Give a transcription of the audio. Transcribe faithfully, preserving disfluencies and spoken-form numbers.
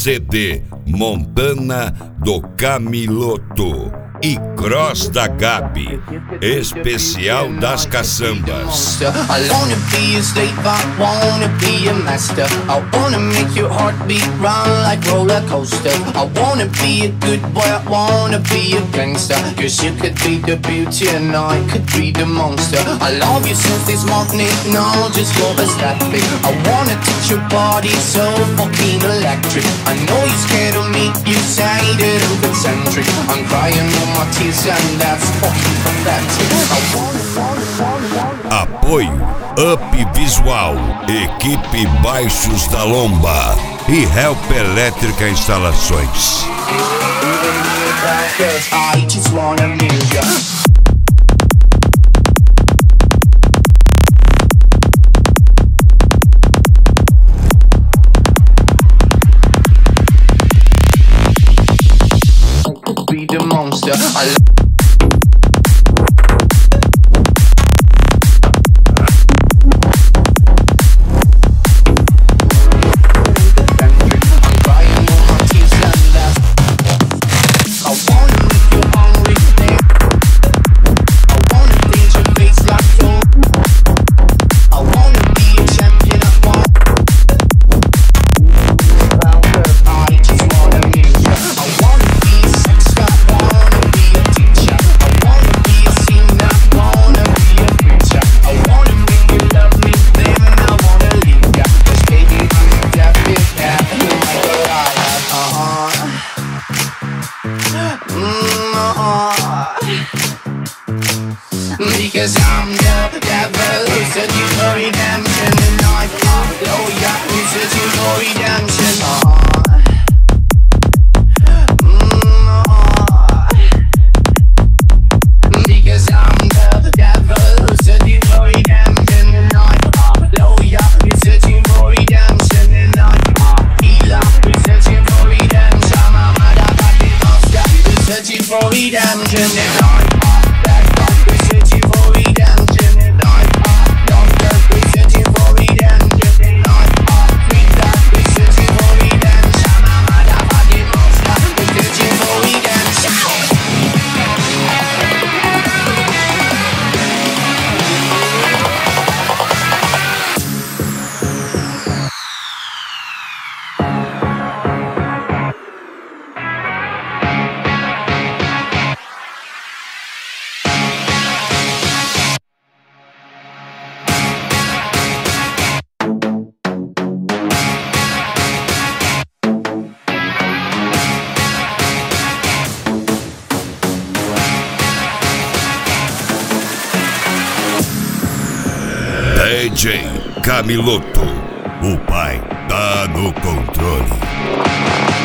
C D Montana do Camiloto e Cross da Gabi, especial das caçambas. I wanna be a slave, I wanna be a master. I wanna make your heartbeat run like roller coaster. I wanna be a good boy, I wanna be a gangster. Cause you could be the beauty and I could be the monster. I love you since this morning, no, just go as that big. I wanna touch your body so fucking electric. I know you're scared of me, you say that I'm concentric. I'm crying on my tears and that's fucking pathetic. I wanna, wanna, wanna, wanna. Apoio Up Visual, Equipe Baixos da Lomba e Help Elétrica Instalações. I just wanna amuse ya. Be the monster. I because I'm the devil who's searching for redemption. And I'm oh yeah, who's searching for redemption. Uh-huh. Mm-hmm. Because I'm the devil who's searching for redemption. And I'm oh yeah, who's searching for redemption. And I'm healer who's searching for redemption. I'm a motherfucking monster who's searching for redemption. And I'm D J Camiloto, o pai tá no controle.